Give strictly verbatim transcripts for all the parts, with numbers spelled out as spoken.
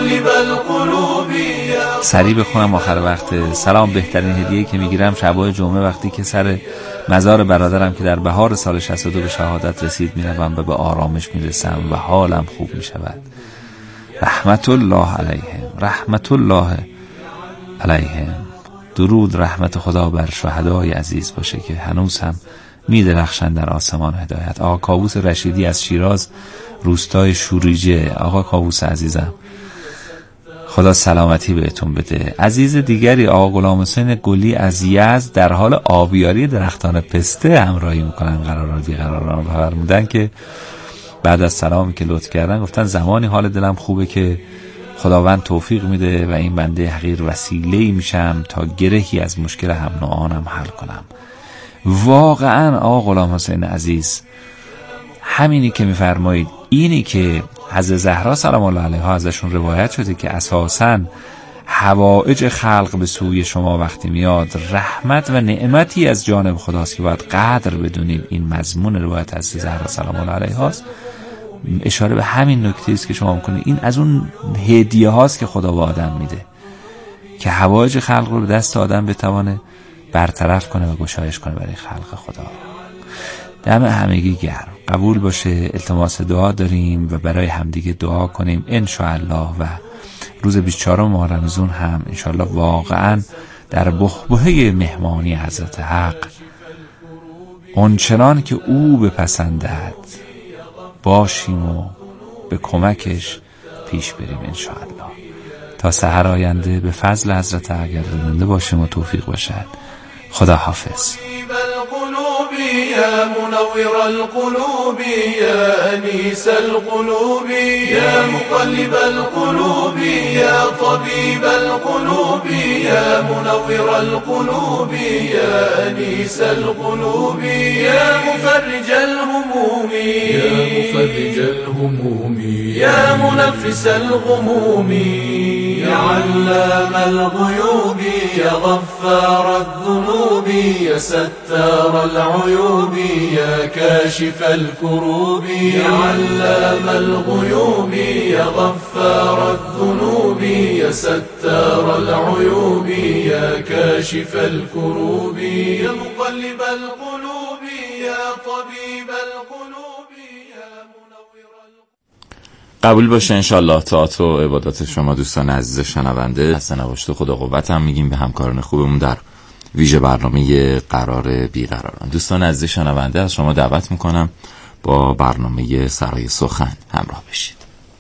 مقلب القلوب. سریع بخونم آخر وقت. سلام، بهترین هدیه که میگیرم شبای جمعه وقتی که سر مزار برادرم که در بهار سال شصت و دو به شهادت رسید میروم و به آرامش میرسم و حالم خوب میشود. رحمت الله علیهم، رحمت الله علیهم. درود رحمت خدا بر شهدای عزیز باشه که هنوز هم میدرخشند در آسمان هدایت. آقا کاووس رشیدی از شیراز، روستای شوریجه. آقا کاووس عزیزم، خدا سلامتی بهتون بده. عزیز دیگری آقا غلام حسین گلی از یزد در حال آبیاری درختان پسته همراهی میکنن، قراران بیقراران فرمودن که بعد از سلامی که لطف کردن گفتن زمانی حال دلم خوبه که خداوند توفیق میده و این بنده حقیر وسیله‌ای میشم تا گرهی از مشکل هم نوعانم حل کنم. واقعا آقا غلام حسین عزیز همینی که میفرمایید، اینی که حضرت زهرا سلام الله علیها ازشون روایت شده که اساساً حوائج خلق به سوی شما وقتی میاد رحمت و نعمتی از جانب خداست که باید قدر بدونید. این مضمون روایت حضرت زهرا سلام الله علیها است. اشاره به همین نکته است که شما میکنید. این از اون هدیه هاست که خدا به آدم میده که حوائج خلق رو به دست آدم بتوانه برطرف کنه و گشایش کنه برای خلق خدا. دم همگی گرم. قبول باشه. التماس دعا داریم و برای همدیگه دعا کنیم ان شاء الله. و روز بیست و چهارم ماه رمضان هم ان شاء الله واقعا در بحبوحه مهمانی حضرت حق اونچنان که او بپسندد باشیم و به کمکش پیش بریم ان شاء الله. تا سحر آینده به فضل حضرت حق اگر زنده باشیم و توفیق باشد. خدا حافظ. يا منور القلوب يا أنيس القلوب يا مقلب القلوب يا طبيب القلوب يا منور القلوب يا أنيس القلوب يا مفرج الهموم يا مفرج الهموم يا منفس الغموم يا علام الغيوب يا غفار الذنوب يا ستار العيوب يا كاشف الكروب يا علام الغيوب يا غفار الذنوب يا ستار العيوب يا كاشف الكروب يا مقلب القلوب يا طبيب القلوب يا منور القلوب. قبول باشه انشالله. طاعت و عبادات شما دوستان عزیز شنونده. حسن نواشته خدا قوت هم میگیم به همکاران خوبمون در ویژه برنامه قرار بیقراران. دوستان عزیز شنونده از شما دعوت میکنم با برنامه سرای سخن همراه بشید.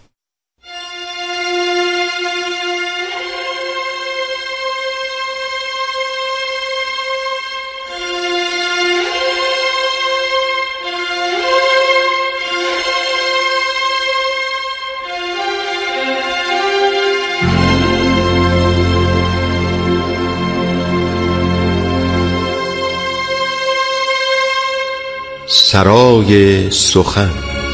سرای سخن.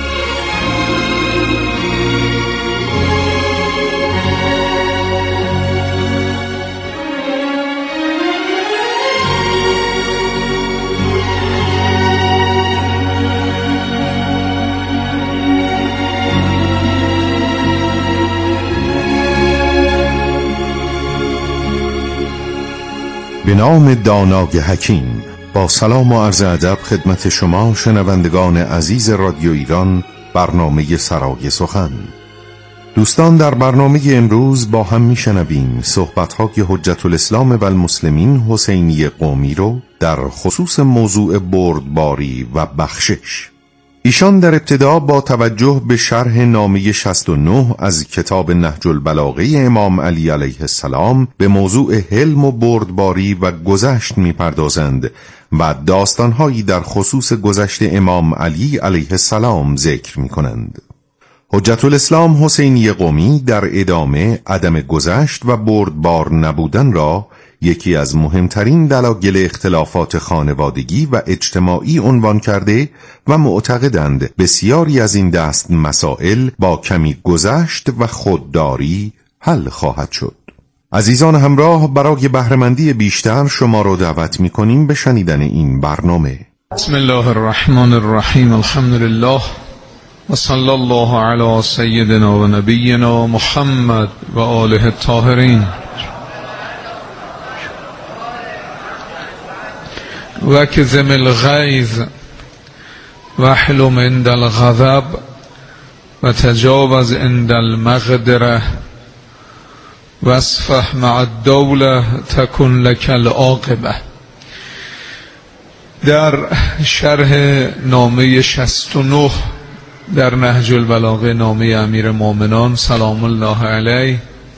به نام دانای حکیم. با سلام و عرض ادب خدمت شما شنوندگان عزیز رادیو ایران، برنامه سرای سخن. دوستان، در برنامه امروز با هم میشنویم صحبت‌های حجت الاسلام و المسلمین حسینی قمی رو در خصوص موضوع بردباری و بخشش. ایشان در ابتدا با توجه به شرح نامه شصت و نه از کتاب نهج البلاغه امام علی علیه السلام به موضوع حلم و بردباری و گذشت میپردازند و داستانهایی در خصوص گذشت امام علی علیه السلام ذکر میکنند. حجت الاسلام حسینی قمی در ادامه عدم گذشت و بردبار نبودن را یکی از مهمترین دلایل اختلافات خانوادگی و اجتماعی عنوان کرده و معتقدند بسیاری از این دست مسائل با کمی گذشت و خودداری حل خواهد شد. عزیزان همراه، برای بهره‌مندی بیشتر شما را دعوت می‌کنیم به شنیدن این برنامه. بسم الله الرحمن الرحیم. الحمد لله و صلی الله علی سیدنا و نبینا محمد و آله الطاهرین. وکظم الغیظ واحلم عند الغضب و تجاوز عند المقدره واصفح مع الدوله تکن لک العاقبه. در شرح نامه شصت و نه در نهج البلاغه، نامه امیر مومنان سلام الله علیه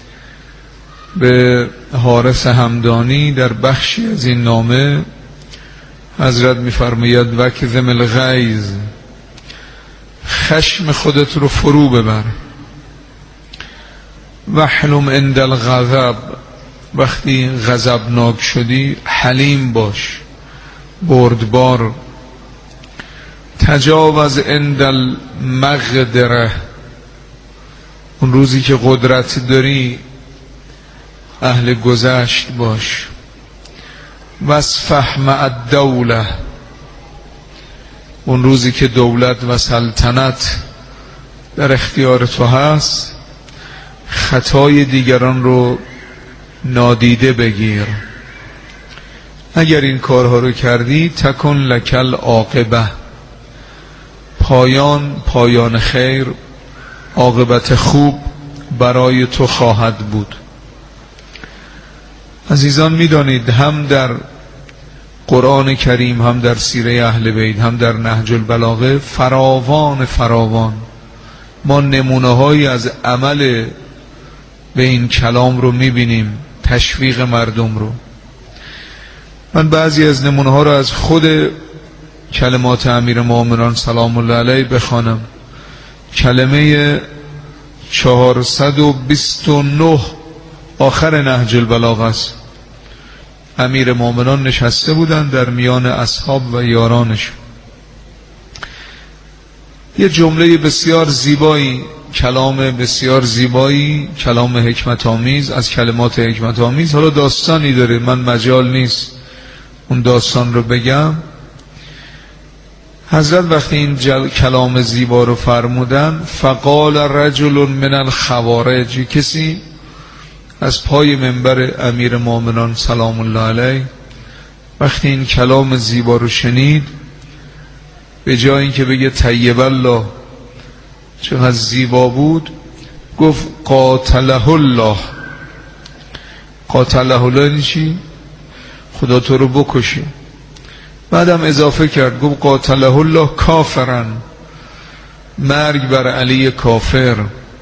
به حارث همدانی، در بخشی از این نامه حضرت می‌فرماید وکظم الغیظ، خشم خودت رو فرو ببر. واحلم عند الغضب، وقتی غضبناک شدی حلیم باش، بردبار. تجاوز عند المقدره، اون روزی که قدرت داری اهل گذشت باش. واصفح مع الدوله، اون روزی که دولت و سلطنت در اختیار تو هست خطای دیگران رو نادیده بگیر. اگر این کارها رو کردی تکن لک العاقبه، پایان پایان خیر، عاقبت خوب برای تو خواهد بود. عزیزان میدانید هم در قرآن کریم، هم در سیره اهل بیت، هم در نهج البلاغه فراوان فراوان ما نمونه هایی از عمل به این کلام رو میبینیم، تشویق مردم رو. من بعضی از نمونه ها رو از خود کلمات امیر مومنان سلام الله علیه بخوانم. کلمه چهارصد و بیست و نه آخر نهج البلاغه است. امیر مومنان نشسته بودند در میان اصحاب و یارانش. یه جمله بسیار زیبایی، کلام بسیار زیبایی، کلام حکمت آمیز از کلمات حکمت آمیز. حالا داستانی داره، من مجال نیست اون داستان رو بگم. حضرت وقتی این جل... کلام زیبا رو فرمودن، فقال رجل من الخوارج، کسی از پای منبر امیر مومنان سلام الله علیه وقتی این کلام زیبا رو شنید، به جای اینکه بگه طیب الله چقدر زیبا بود، گفت قاتله الله. قاتله الله یعنی چی؟ خدا تو رو بکشه. بعدم اضافه کرد گفت قاتله الله کافرن، مرگ بر علی کافر.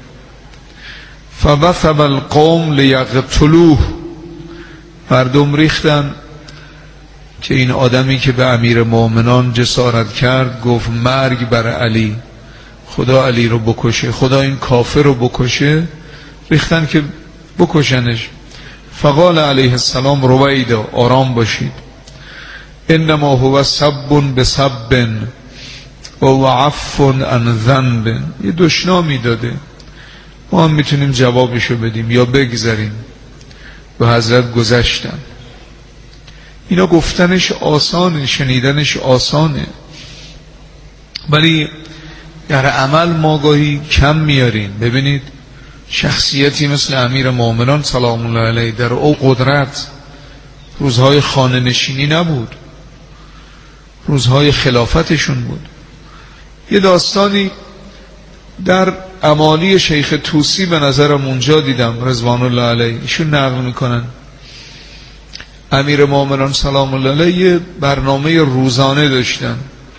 فوثب القوم لیقتلوه، مردم ریختن که این آدمی که به امیر مومنان جسارت کرد گفت مرگ بر علی، خدا علی رو بکشه، خدا این کافر رو بکشه، ریختن که بکشنش. فقال علیه السلام رویدا، آرام باشید، انما هو سب بسب و عفو عن ذنب. یه دشنامی داده، ما هم میتونیم جوابشو بدیم یا بگذاریم. به حضرت گذشتن. اینا گفتنش آسانه، شنیدنش آسانه، ولی در عمل ما گاهی کم میاریم. ببینید شخصیتی مثل امیر مومنان سلام الله علیه در او قدرت، روزهای خانه نشینی نبود، روزهای خلافتشون بود. یه داستانی در امالی شیخ توسی به نظرم اونجا دیدم رضوان الله علیه، ایشون نقل میکنن امیر مومنان سلام الله علیه برنامه روزانه داشتن.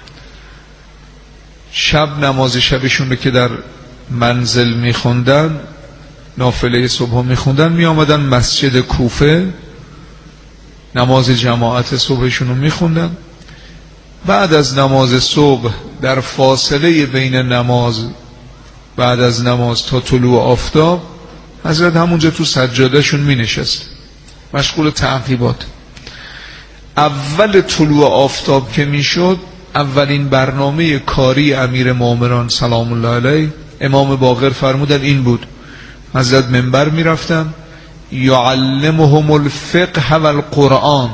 شب نماز شبشون رو که در منزل میخوندن، نافله صبح میخوندن، میامدن مسجد کوفه نماز جماعت صبحشون رو میخوندن. بعد از نماز صبح در فاصله بین نماز بعد از نماز تا طلوع آفتاب حضرت همونجا تو سجادهشون می نشست مشغول تعقیبات. اول طلوع آفتاب که می شد، اولین برنامه کاری امیر مومنان سلام الله علیه امام باقر فرمودن این بود. حضرت منبر می رفتن یعلمهم الفقه و القرآن،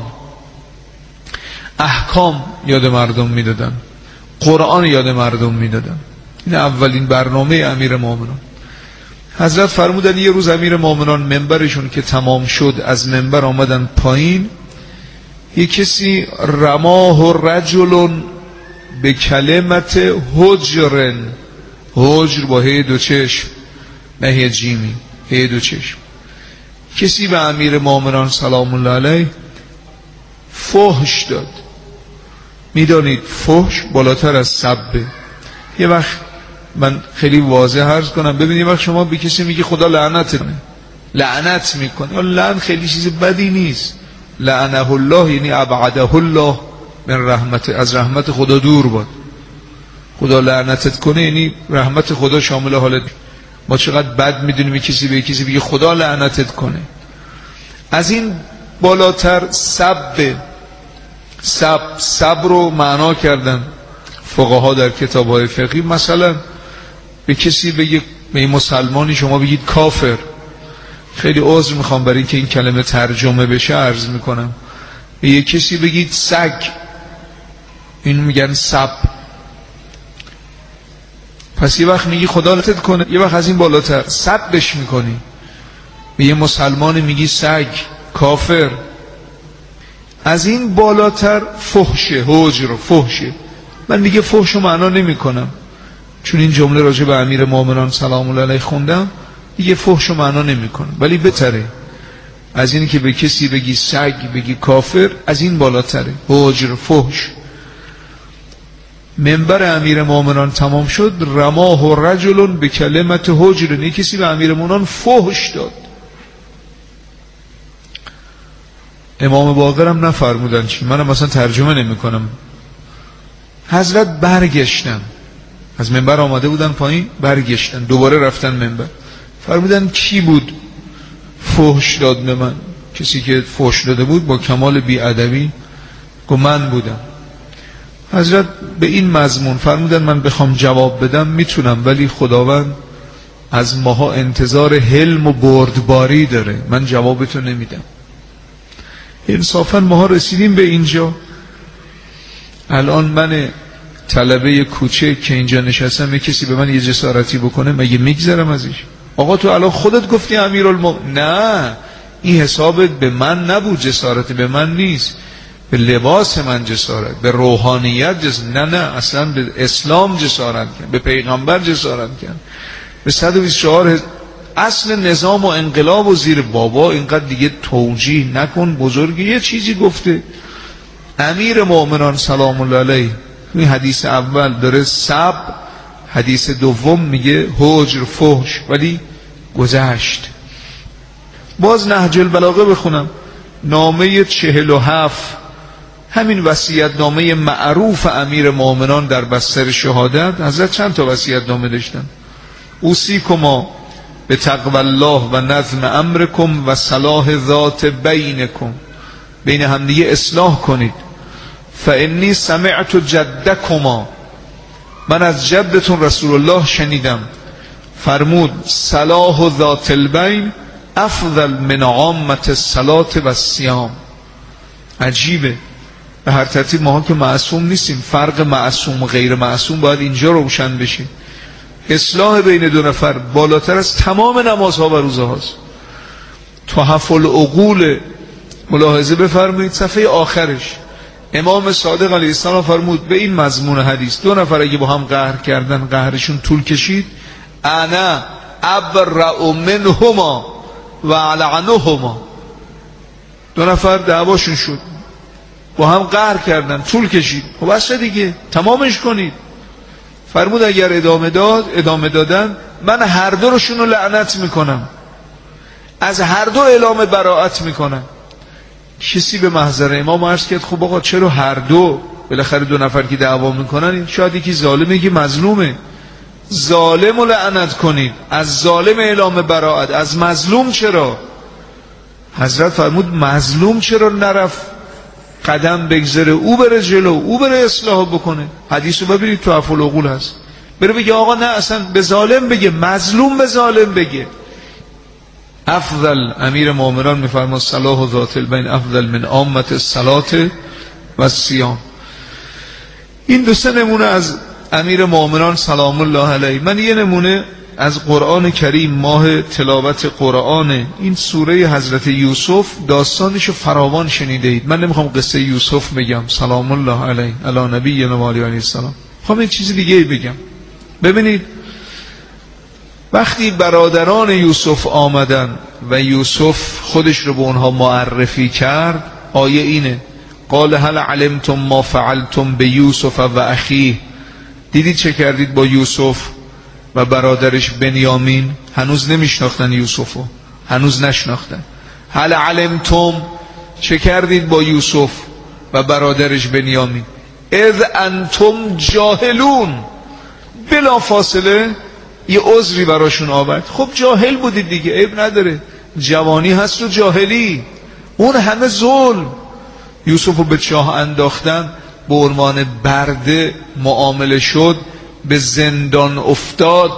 احکام یاد مردم می دادن، قرآن یاد مردم می دادن. این اولین برنامه امیر مومنان. حضرت فرمودن یه روز امیر مومنان منبرشون که تمام شد از منبر آمدن پایین، یه کسی رماه رجل به کلمت حجرن، حجر با هی دو چشم نه هی جیمی، هی دو چشم، کسی به امیر مومنان سلام الله علیه فحش داد. میدانید فحش بالاتر از سبه. یه وقت من خیلی واضح عرض کنم، ببینید وقت شما به کسی میگی خدا لعنت کنه، لعنت میکنه، یا لعن خیلی چیز بدی نیست، لعنه الله یعنی ابعده الله من رحمت، از رحمت خدا دور باد. خدا لعنتت کنه یعنی رحمت خدا شامل حالت. ما چقدر بد میدونیم کسی به کسی بگه خدا لعنتت کنه. از این بالاتر سب، سب سب رو معنا کردن فقها در کتاب‌های فقهی. مثلا به کسی بگه، به این مسلمانی شما بگید کافر، خیلی عذر میخوام برای اینکه این کلمه ترجمه بشه عرض میکنم، به یک کسی بگید سگ، این میگن سب. پس یه وقت میگی خدا لعنتت کنه، یه وقت از این بالاتر سبش میکنی، به یه مسلمان میگی سگ، کافر. از این بالاتر فحشه، حجر فحشه. من دیگه فحش رو معنا نمی کنم، چون این جمله راجع به امیر مومنان سلام الله علیه خوندم، دیگه فحش رو معنا نمی کنم. ولی بهتره از این که به کسی بگی سگ، بگی کافر، از این بالاتره، حجر فحش. منبر امیر مومنان تمام شد، رماه رجل به کلمت حجر، نه کسی به امیر مومنان فحش داد. امام باقرم نفرمودن چی، منم مثلا ترجمه نمی کنم. حضرت برگشتن، از منبر آمده بودن پایین، برگشتن دوباره رفتن منبر، فرمودن کی بود فحش داد به من؟ کسی که فحش داده بود با کمال بی‌ادبی گفت من بودم. حضرت به این مضمون فرمودن من بخوام جواب بدم میتونم، ولی خداوند از ماها انتظار حلم و بردباری داره، من جوابتو نمیدم. انصافا ماها رسیدیم به اینجا. الان من طلبه کوچه که اینجا نشستم، یه کسی به من یه جسارتی بکنه مگه میگذرم ازش؟ آقا تو الان خودت گفتی امیرالمومنین. نه، این حسابت به من نبود، جسارت به من نیست، به لباس من جسارت، به روحانیت جسارت. نه نه، اصلا به اسلام جسارت کرد، به پیغمبر جسارت کرد، به صد و بیست و چهار اصل نظام و انقلاب و زیر. بابا اینقدر دیگه توجیه نکن، بزرگی یه چیزی گفته. امیر مومنان سلام الله علیه این حدیث اول داره سب، حدیث دوم میگه حجر فحش، ولی گذشت. باز نهج البلاغه بخونم، نامه چهل و هفت، همین وصیت نامه معروف امیر مومنان در بستر شهادت. حضرت چند تا وصیت نامه داشتن؟ اوصیکما به تقوی الله و نظم امرکم و صلاح ذات بینکم، بین همدیگه اصلاح کنید. فانی سمعت جدکما، من از جدتون رسول الله شنیدم فرمود صلاح ذات البین افضل من عامت الصلاة و الصیام. عجیبه، به هر ترتیب ما که معصوم نیستیم، فرق معصوم و غیر معصوم باید اینجا روشن بشه. اصلاح بین دو نفر بالاتر از تمام نمازها و روزه هاست. تحف العقول ملاحظه بفرمایید صفحه آخرش، امام صادق علیه السلام فرمود به این مضمون حدیث، دو نفر اگه با هم قهر کردن، قهرشون طول کشید، انا ابرأ منهما و لعنهما. دو نفر دعواشون شد، با هم قهر کردن، طول کشید، خب بس دیگه تمامش کنید. فرمود اگر ادامه داد ادامه دادن من هر دو روشون رو لعنت میکنم، از هر دو اعلام براءت میکنم. کسی به محضر امام عرض کرد خب آقا چرا هر دو؟ بالاخره دو نفر که دعوا میکنن، شاید یکی ظالمه یکی مظلومه. ظالم رو لعنت کنید، از ظالم اعلام براءت، از مظلوم چرا؟ حضرت فرمود مظلوم چرا نرفت قدم بگذره، او بره جلو، او بره اصلاح بکنه. حدیث رو ببینید تو افعال العقول هست، بره بگه آقا نه اصلا به ظالم بگه، مظلوم به ظالم بگه. افضل، امیر مومنان میفرماد صلاح ذات البین افضل من عامت الصلاة و الصیام. این دو سه نمونه از امیر مومنان سلام الله علیه. من یه نمونه از قرآن کریم، ماه تلاوت قرآن، این سوره حضرت یوسف داستانشو فراوان شنیده اید. من نمیخوام قصه یوسف بگم سلام الله علیه علی نبینا و علیه السلام، میخوام یه چیز دیگه بگم. ببینید وقتی برادران یوسف آمدن و یوسف خودش رو به اونها معرفی کرد، آیه اینه قال هل علمتم ما فعلتم به یوسف و اخیه، دیدید چه کردید با یوسف و برادرش بنیامین؟ هنوز نمیشناختن یوسفو، هنوز نشناختن. هل علمتم، چه کردید با یوسف و برادرش بنیامین؟ اذ انتم جاهلون، بلا فاصله یه عذری براشون آورد. خب جاهل بودید دیگه، عیب نداره، جوانی هست و جاهلی، اون همه ظلم. یوسفو به چاه انداختن، به عنوان برده معامله شد، به زندان افتاد.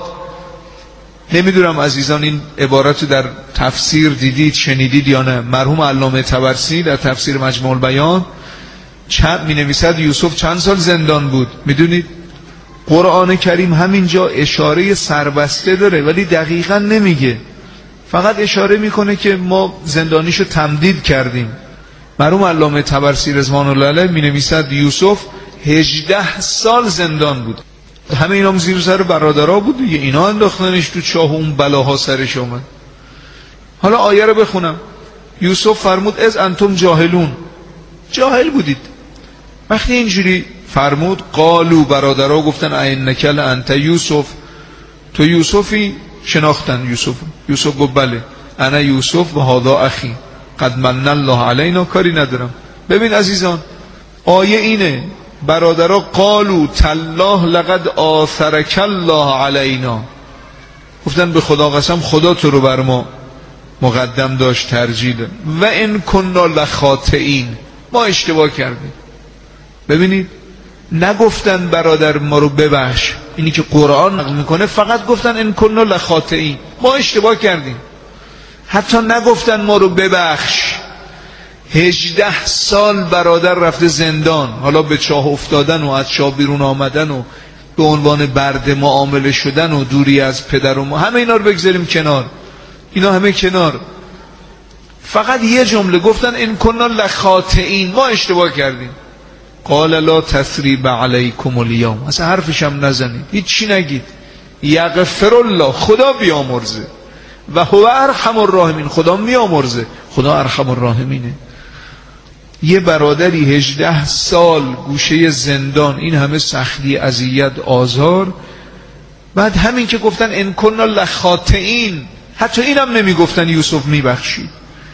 نمیدونم عزیزان این عبارت در تفسیر دیدید شنیدید یا نه. مرحوم علامه طبرسی در تفسیر مجموع البیان چند می نویسد یوسف چند سال زندان بود. میدونید قرآن کریم همینجا اشاره سربسته داره ولی دقیقا نمیگه، فقط اشاره میکنه که ما زندانیشو تمدید کردیم. مرحوم علامه طبرسی رضوان الله علیه می نویسد یوسف هجده سال زندان بود. همه اینا زیر سر برادرها بود دیگه، اینا انداختنش تو چاه، اون بلاها سرش اومد. حالا آیه رو بخونم. یوسف فرمود از انتم جاهلون، جاهل بودید. وقتی اینجوری فرمود قالو، برادرها گفتن اینک انت یوسف، تو یوسفی؟ شناختن یوسف. یوسف گفت بله انا یوسف و هذا اخی قد من الله علینا، کاری ندارم. ببین عزیزان آیه اینه، برادرها قالو تالله لقد آثرک الله علینا، گفتن به خدا قسم خدا تو رو بر ما مقدم داشت، ترجیح داد. و ان کنا لخاطئین، ما اشتباه کردیم. ببینید نگفتن برادر ما رو ببخش، اینی که قرآن نقل میکنه، فقط گفتن ان کنا لخاطئین، ما اشتباه کردیم. حتی نگفتن ما رو ببخش. هجده سال برادر رفته زندان، حالا به چاه افتادن و از چاه بیرون آمدن و به عنوان برده معامله شدن و دوری از پدر و ما، همه اینا رو بگذاریم کنار، اینا همه کنار. فقط یه جمله گفتن ان کنا لخاطئین، ما اشتباه کردیم. قال لا تثریب علیکم الیوم، اصلا حرفش هم نزنید، هیچ چی نگید. یغفر الله، خدا بیامرزه، و هو ارحم الراحمین، خدا میامرزه، خدا ارحم الراحمینه. یه برادری هجده سال گوشه زندان، این همه سختی، اذیت، آزار، بعد همین که گفتن ان کنا لخاطئین، حتی اینم نمیگفتن یوسف میبخشید.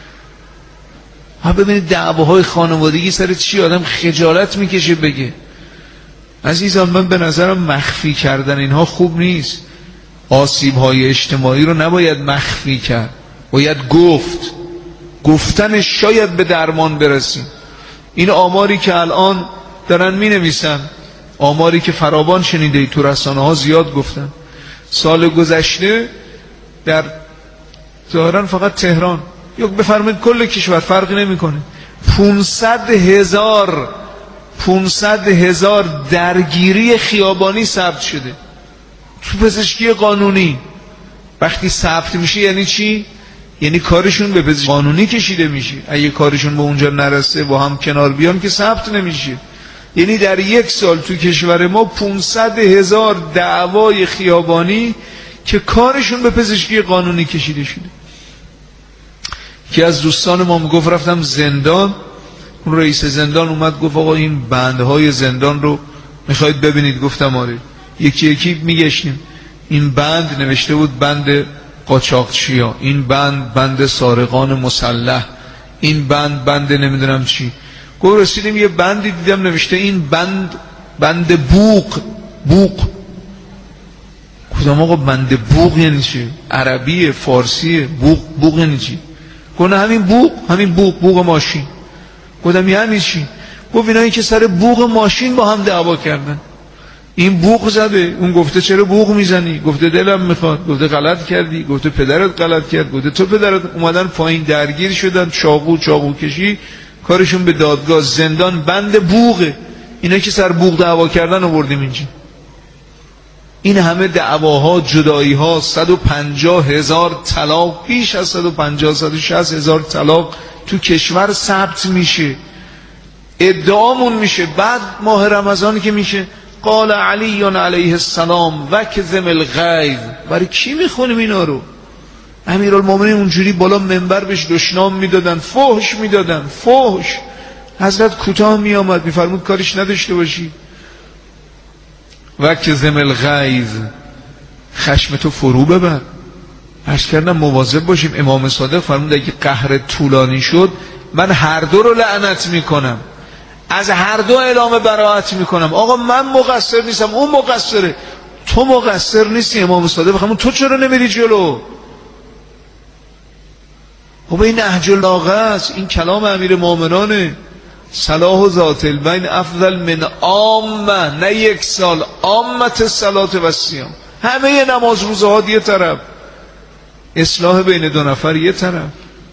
ها ببینید دعواهای خانوادگی سر چی آدم خجالت میکشه بگه. عزیزان من به نظرم مخفی کردن اینها خوب نیست. آسیب‌های اجتماعی رو نباید مخفی کرد، باید گفت. گفتنش شاید به درمان برسیم. این آماری که الان دارن می نویسن، آماری که فراوان شنیده تو رسانه ها زیاد گفتن، سال گذشته در ظاهرا فقط تهران یا بفرمایید کل کشور فرقی نمیکنه، پانصد هزار پانصد هزار درگیری خیابانی ثبت شده تو پزشکی قانونی. وقتی ثبت میشه یعنی چی؟ یعنی کارشون به پزشکی قانونی کشیده میشه. اگه کارشون به اونجا نرسه با هم کنار بیان که ثبت نمیشه. یعنی در یک سال تو کشور ما پانصد هزار دعوای خیابانی که کارشون به پزشکی قانونی کشیده شده. که از دوستان ما میگفت رفتم زندان، اون رئیس زندان اومد گفت آقا این بندهای زندان رو میخواید ببینید؟ گفتم آره. یکی یکی میگشتیم، این بند نوشته بود بند قاچاقچیا، این بند بند سارقان مسلح، این بند بند نمیدونم چی. گفت رسیدیم یه بندی دیدم نوشته این بند بند بوق. بوق کدام آقا بند بوق یعنی چی؟ عربیه، فارسیه؟ بوق بوق یعنی چی؟ گفت همین بوق، همین بوق بوق ماشین. گفتم یعنی چی؟ گفت اینایی که سر بوق ماشین با هم دعوا کردن، این بوق زده، اون گفته چرا بوق میزنی؟ گفته دلم میخواد. گفته غلط کردی. گفته پدرت غلط کرد. گفته تو پدرت. اومدن پایین درگیر شدن، چاقو چاقو کشی، کارشون به دادگاه، زندان، بند بوقه. اینا که سر بوق دعوا کردن آوردیم اینجا. این همه دعواها، جدایی ها، صد و پنجاه هزار طلاق، بیش از صد و پنجاه صد و شصت هزار طلاق تو کشور ثبت میشه، ادعامون میشه. بعد ماه رمضان که میشه قال علی علیه السلام وکظم الغیظ. برای کی میخونیم اینا رو؟ امیرالمومنین اونجوری بالا منبر بهش دشنام میدادن، فحش میدادن، فحش. حضرت کوتاه میآمد میفرمود کاریش نداشته باشی. وکظم الغیظ، خشم تو فرو ببر. عرض کردم مواظب باشیم. امام صادق فرمود اگه قهر طولانی شد من هر دو رو لعنت میکنم، از هر دو اعلام براءت میکنم. آقا من مقصر نیستم، اون مقصره. تو مقصر نیستی. امام صادق فرمود تو چرا نمیری جلو؟ خب این نهج البلاغه است، این کلام امیر مومنانه. صلاح و ذات البین افضل من عامه، نه یک سال، عامت الصلاه و الصیام. همه نماز روزه ها یه طرف، اصلاح بین دو نفر یه طرف.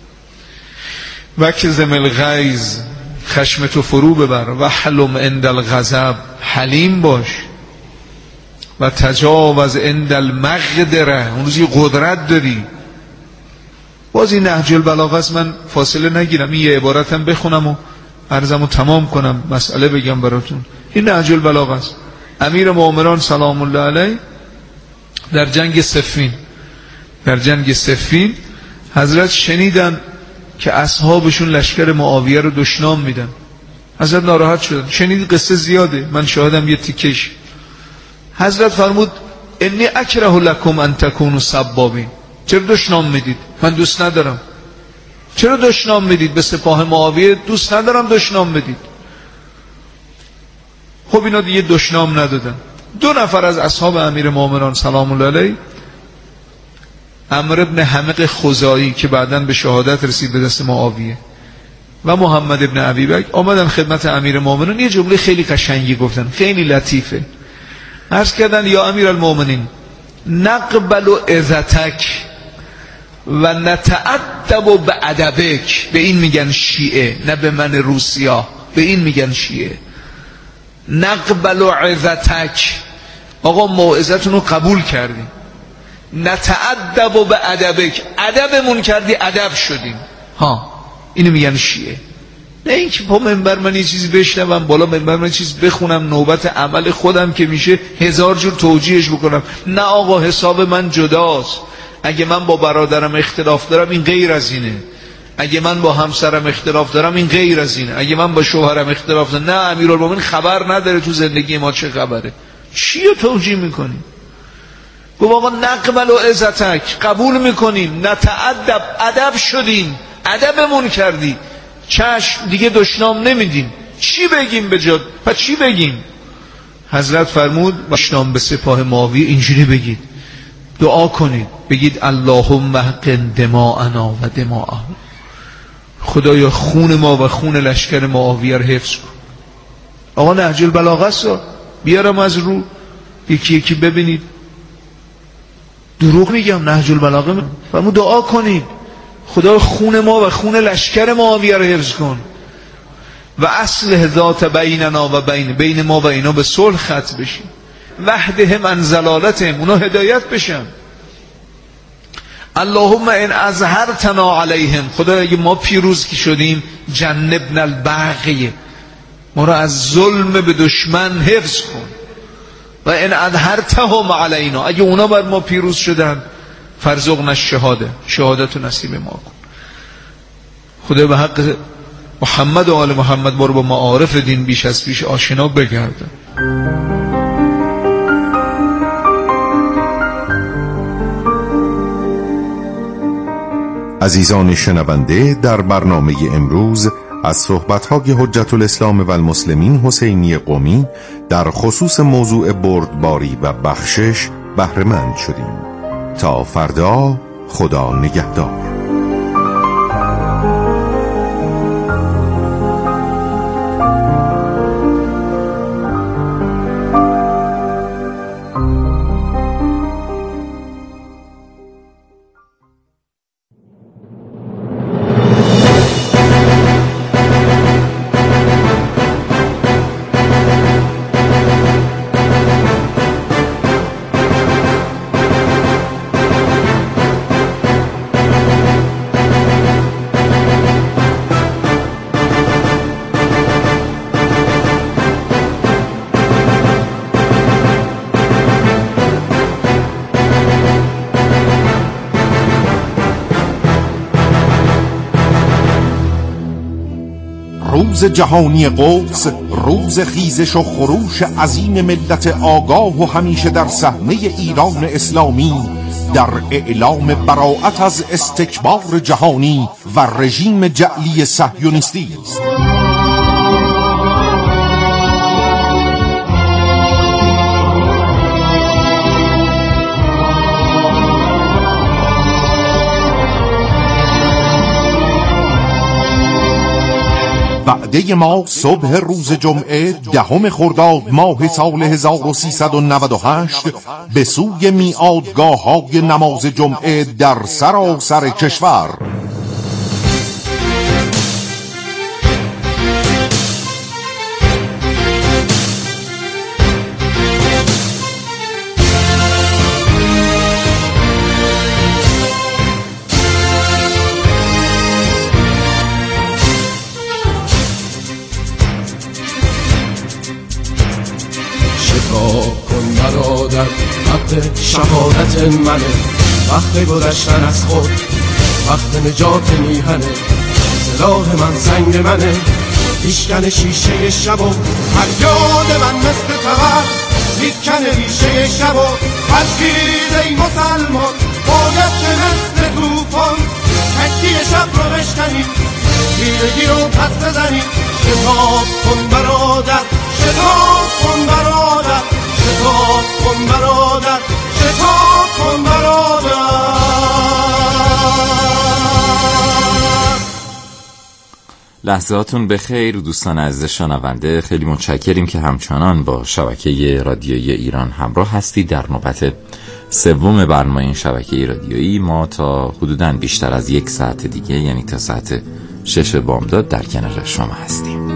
وکظم الغیظ، خشم تو فرو ببر. و حلم عند الغضب، حلیم باش. و تجاوز عند المقدره، اون روزی قدرت داری. باز این نهج البلاغه است، من فاصله نگیرم، این یه عبارتم بخونم و عرضمو تمام کنم، مسئله بگم براتون. این نهج البلاغه است. امیر مومنان سلام الله علیه در جنگ صفین، در جنگ صفین حضرت شنیدن که اصحابشون لشکر معاویه رو دشنام میدن. حضرت ناراحت شدن. شنید قصه زیاده، من شاهدم یه تیکش. حضرت فرمود انی اکره لکم ان تکونوا سبابین. چرا دشنام میدید؟ من دوست ندارم. چرا دشنام میدید به سپاه معاویه؟ دوست ندارم دشنام بدید. خب اینا دیگه دشنام ندادن. دو نفر از اصحاب امیر مومنان سلام الله علیه، عمرو ابن حمق خزاعی که بعداً به شهادت رسید به دست معاویه، و محمد ابن ابی بکر آمدن خدمت امیر مومنان. یه جمله خیلی قشنگی گفتن، خیلی لطیفه. عرض کردن یا امیر المومنین نقبل عزتک و نتعدب به ادبک. به این میگن شیعه، نه به من روسیا، به این میگن شیعه. نقبل عزتک، آقا موعظتون رو قبول کردیم. نتعدب به ادبک، ادبمون کردی ادب شدیم. ها اینو میگن شیعه. نه اینکه پا منبر من یه چیزی بشنوم، بالا منبر من چیز بخونم، نوبت عمل خودم که میشه هزار جور توجیهش بکنم. نه آقا، حساب من جداست. اگه من با برادرم اختلاف دارم این غیر از اینه، اگه من با همسرم اختلاف دارم این غیر از اینه، اگه من با شوهرم اختلاف دارم. نه امیرالمومنین خبر نداره تو زندگی ما چه خبره، چی رو توجیه میکنی؟ گفت آقا نقبل و عزتک، قبول میکنیم. نتعدب، ادب شدیم، ادبمون کردی. چشم دیگه دشنام نمیدیم. چی بگیم به جد؟ پس چی بگیم؟ حضرت فرمود دشنام به سپاه معاویه اینجوری بگید، دعا کنید، بگید اللهم احقن دماءنا و دماءهم. خدایا خون ما و خون لشکر معاویه رو حفظ کن. آقا نهج البلاغه است، بیارم از رو یکی یکی ببینید. دروغ میگم، نهج البلاغه فرمود دعا کنید خدا خون ما و خون لشکر معاویه رو حفظ کن. و اصلح ذات بیننا و بین بین ما و اینا به صلح ختم بشیم. وحدهم عن ضلالتهم، اونا هدایت بشن. اللهم ان اظهرتنا علیهم، خدا اگه ما پیروز کی شدیم جنبنا البغی، ما را از ظلم به دشمن حفظ کن. و ان اظهرتهم علینا، اگه اونا بر ما پیروز شدن فرزقنا الشهاده، شهادت نصیب ما کن. خدا به حق محمد و آل محمد ما رو با معارف دین بیش از پیش آشنا بگردن. عزیزان شنونده، در برنامه امروز از صحبت‌های حجت الاسلام و المسلمین حسینی قمی در خصوص موضوع بردباری و بخشش بهره مند شدیم. تا فردا، خدا نگهدار. روز جهانی قدس، روز خیزش و خروش عظیم ملت آگاه و همیشه در صحنه ایران اسلامی در اعلام براءت از استکبار جهانی و رژیم جعلی صهیونیستی است. وعده ما صبح روز جمعه دهم خرداد ماه سال هزار و سیصد و نود و هشت به سوی میعادگاه‌های نماز جمعه در سراسر کشور. کن برادر، وقت شهادت منه، وقت گذشتن از خود، وقت نجات میهنه. سلاح من سنگ منه، پیشکن شیشه شب و فریاد من مثل تبر میکنه ریشه شب و برخیز ای مسلمان، باید که مثل توفان تکیه شب رو بشکنیم، تیرگی رو پس بزنیم. شتاب کن برادر، شتاب کن برادر، شتاب کن برادر، شتاب کن برادر. لحظاتون بخیر دوستان عزیز شنونده، خیلی متشکریم که همچنان با شبکه رادیویی ایران همراه هستید. در نوبت سوم برنامه این شبکه رادیویی ما تا حدوداً بیشتر از یک ساعت دیگه، یعنی تا ساعت شش بامداد در کنار شما هستیم.